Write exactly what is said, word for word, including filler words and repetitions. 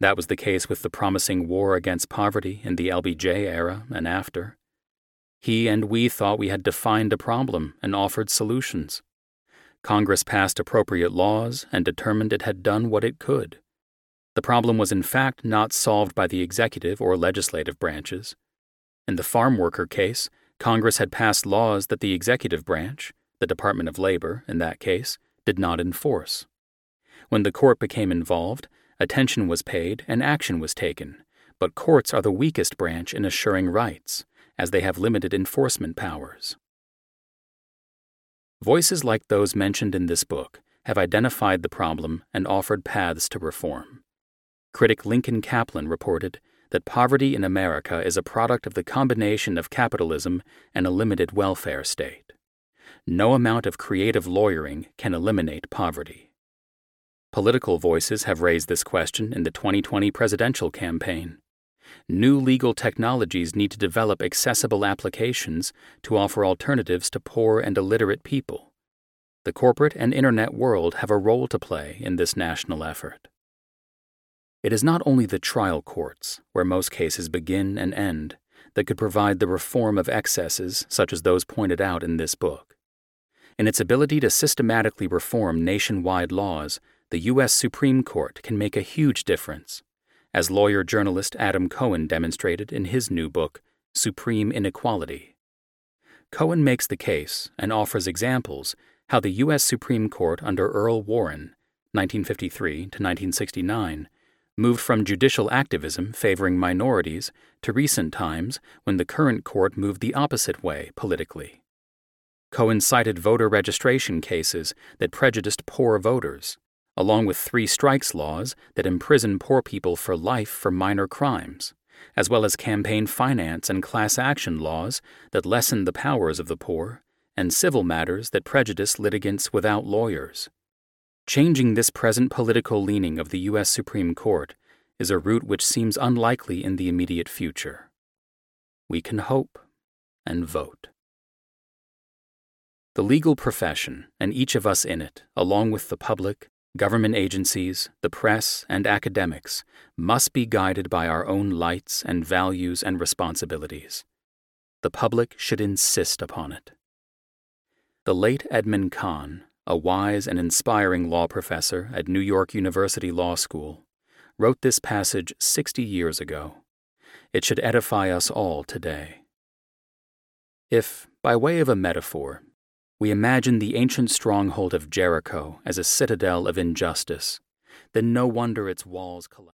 That was the case with the promising war against poverty in the L B J era and after. He and we thought we had defined a problem and offered solutions. Congress passed appropriate laws and determined it had done what it could. The problem was in fact not solved by the executive or legislative branches. In the farm worker case, Congress had passed laws that the executive branch, the Department of Labor in that case, did not enforce. When the court became involved, attention was paid and action was taken, but courts are the weakest branch in assuring rights, as they have limited enforcement powers. Voices like those mentioned in this book have identified the problem and offered paths to reform. Critic Lincoln Kaplan reported that poverty in America is a product of the combination of capitalism and a limited welfare state. No amount of creative lawyering can eliminate poverty. Political voices have raised this question in the twenty twenty presidential campaign. New legal technologies need to develop accessible applications to offer alternatives to poor and illiterate people. The corporate and internet world have a role to play in this national effort. It is not only the trial courts, where most cases begin and end, that could provide the reform of excesses such as those pointed out in this book. In its ability to systematically reform nationwide laws, the U S Supreme Court can make a huge difference, as lawyer-journalist Adam Cohen demonstrated in his new book, Supreme Inequality. Cohen makes the case and offers examples how the U S Supreme Court under Earl Warren, nineteen fifty-three to nineteen sixty-nine, moved from judicial activism favoring minorities to recent times when the current court moved the opposite way politically. Cohen cited voter registration cases that prejudiced poor voters, along with three strikes laws that imprison poor people for life for minor crimes, as well as campaign finance and class action laws that lessen the powers of the poor, and civil matters that prejudice litigants without lawyers. Changing this present political leaning of the U S Supreme Court is a route which seems unlikely in the immediate future. We can hope and vote. The legal profession, and each of us in it, along with the public, government agencies, the press, and academics, must be guided by our own lights and values and responsibilities. The public should insist upon it. The late Edmund Kahn, a wise and inspiring law professor at New York University Law School, wrote this passage sixty years ago. It should edify us all today. If, by way of a metaphor, we imagine the ancient stronghold of Jericho as a citadel of injustice, then no wonder its walls collapse.